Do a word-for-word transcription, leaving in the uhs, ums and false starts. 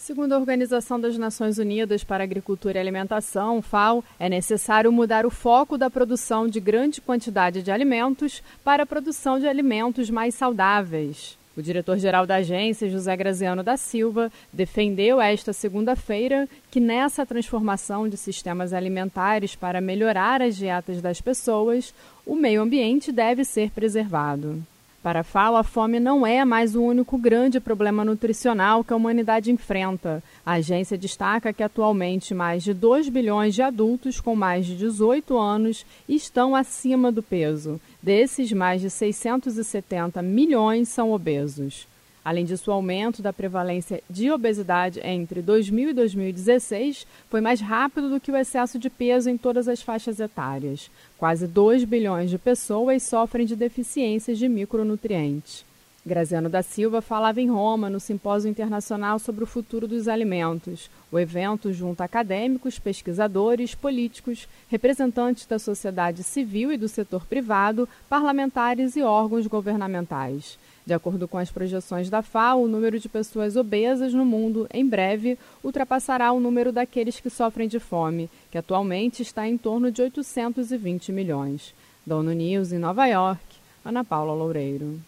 Segundo a Organização das Nações Unidas para a Agricultura e Alimentação, FAO, é necessário mudar o foco da produção de grande quantidade de alimentos para a produção de alimentos mais saudáveis. O diretor-geral da agência, José Graziano da Silva, defendeu esta segunda-feira que nessa transformação de sistemas alimentares para melhorar as dietas das pessoas, o meio ambiente deve ser preservado. Para a FAO, a fome não é mais o único grande problema nutricional que a humanidade enfrenta. A agência destaca que atualmente mais de dois bilhões de adultos com mais de dezoito anos estão acima do peso. Desses, mais de seiscentos e setenta milhões são obesos. Além disso, o aumento da prevalência de obesidade entre dois mil e dois mil e dezesseis foi mais rápido do que o excesso de peso em todas as faixas etárias. Quase dois bilhões de pessoas sofrem de deficiências de micronutrientes. Graziano da Silva falava em Roma, no Simpósio Internacional sobre o Futuro dos Alimentos. O evento junta acadêmicos, pesquisadores, políticos, representantes da sociedade civil e do setor privado, parlamentares e órgãos governamentais. De acordo com as projeções da FAO, o número de pessoas obesas no mundo, em breve, ultrapassará o número daqueles que sofrem de fome, que atualmente está em torno de oitocentos e vinte milhões. Da ONU News, em Nova York, Ana Paula Loureiro.